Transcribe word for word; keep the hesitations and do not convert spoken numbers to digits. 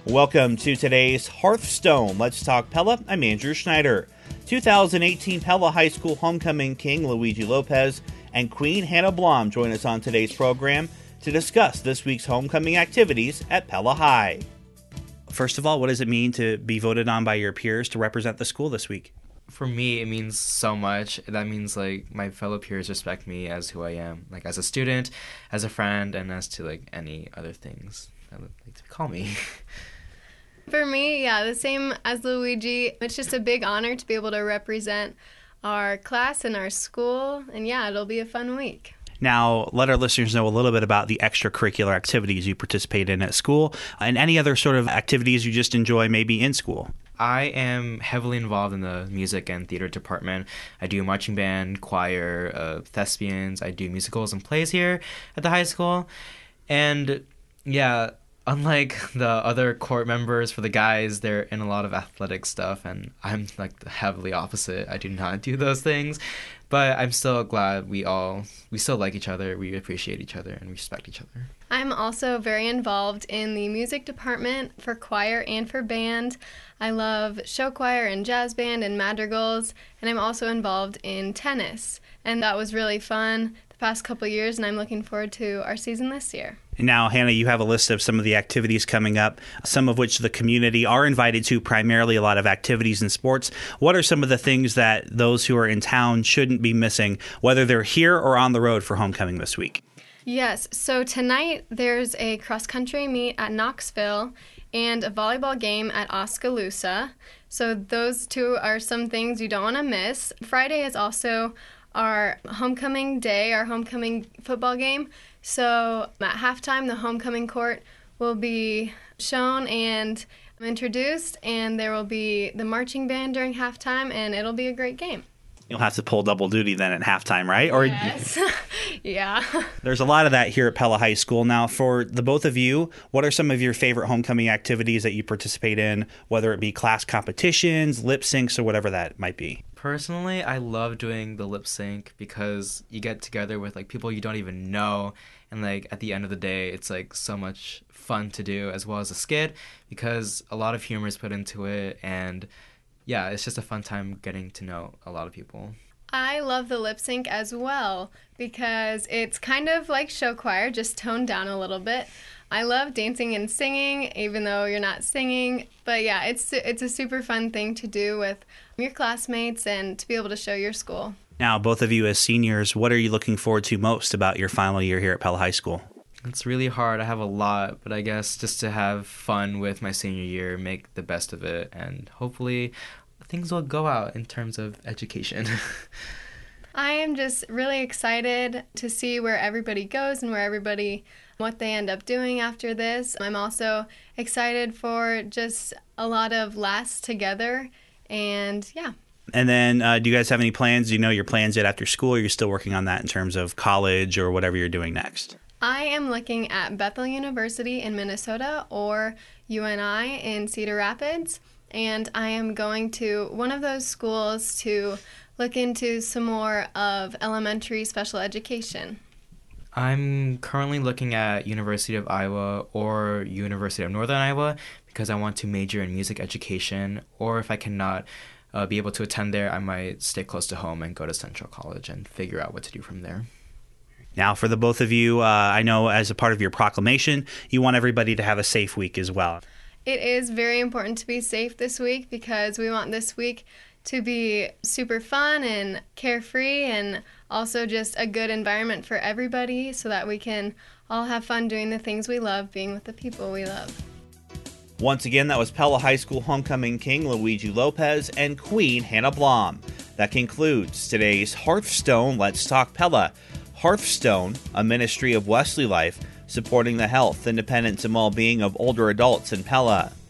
Welcome to today's Hearthstone. Let's Talk Pella. I'm Andrew Schneider. two thousand eighteen Pella High School homecoming king Luigi Lopez and Queen Hannah Blom join us on today's program to discuss this week's homecoming activities at Pella High. First of all, what does it mean to be voted on by your peers to represent the school this week? For me, it means so much. That means, like, my fellow peers respect me as who I am, like, as a student, as a friend, and as to, like, any other things that would like to call me. For me, yeah, the same as Luigi. It's just a big honor to be able to represent our class and our school, and yeah, it'll be a fun week. Now, let our listeners know a little bit about the extracurricular activities you participate in at school and any other sort of activities you just enjoy maybe in school. I am heavily involved in the music and theater department. I do marching band, choir, uh, thespians. I do musicals and plays here at the high school. And yeah, unlike the other court members for the guys, they're in a lot of athletic stuff, and I'm like the heavily opposite. I do not do those things, but I'm still glad we all, we still like each other, we appreciate each other, and respect each other. I'm also very involved in the music department for choir and for band. I love show choir and jazz band and madrigals, and I'm also involved in tennis, and that was really fun the past couple years, and I'm looking forward to our season this year. Now, Hannah, you have a list of some of the activities coming up, some of which the community are invited to, primarily a lot of activities and sports. What are some of the things that those who are in town shouldn't be missing, whether they're here or on the road for homecoming this week? Yes, so tonight there's a cross-country meet at Knoxville and a volleyball game at Oskaloosa. So those two are some things you don't want to miss. Friday is also our homecoming day, our homecoming football game. So at halftime, the homecoming court will be shown and introduced, and there will be the marching band during halftime, and it'll be a great game. You'll have to pull double duty then at halftime, right? Or yes. Yeah. There's a lot of that here at Pella High School. Now, for the both of you, what are some of your favorite homecoming activities that you participate in, whether it be class competitions, lip syncs, or whatever that might be? Personally, I love doing the lip sync because you get together with like people you don't even know, and like at the end of the day, it's like so much fun to do, as well as a skit, because a lot of humor is put into it, and yeah, it's just a fun time getting to know a lot of people. I love the lip sync as well because it's kind of like show choir, just toned down a little bit. I love dancing and singing, even though you're not singing. But yeah, it's it's a super fun thing to do with your classmates and to be able to show your school. Now, both of you as seniors, what are you looking forward to most about your final year here at Pella High School? It's really hard. I have a lot, but I guess just to have fun with my senior year, make the best of it, and hopefully things will go out in terms of education. I am just really excited to see where everybody goes and where everybody, what they end up doing after this. I'm also excited for just a lot of laughs together, and yeah. And then uh, do you guys have any plans? Do you know your plans yet after school, or you're still working on that in terms of college or whatever you're doing next? I am looking at Bethel University in Minnesota or U N I in Cedar Rapids, and I am going to one of those schools to look into some more of elementary special education. I'm currently looking at University of Iowa or University of Northern Iowa because I want to major in music education, or if I cannot uh, be able to attend there, I might stay close to home and go to Central College and figure out what to do from there. Now, for the both of you, uh, I know as a part of your proclamation, you want everybody to have a safe week as well. It is very important to be safe this week because we want this week to be super fun and carefree and also just a good environment for everybody so that we can all have fun doing the things we love, being with the people we love. Once again, that was Pella High School homecoming king Luigi Lopez and Queen Hannah Blom. That concludes today's Hearthstone Let's Talk Pella. Hearthstone, a ministry of Wesley Life, supporting the health, independence, and well-being of older adults in Pella.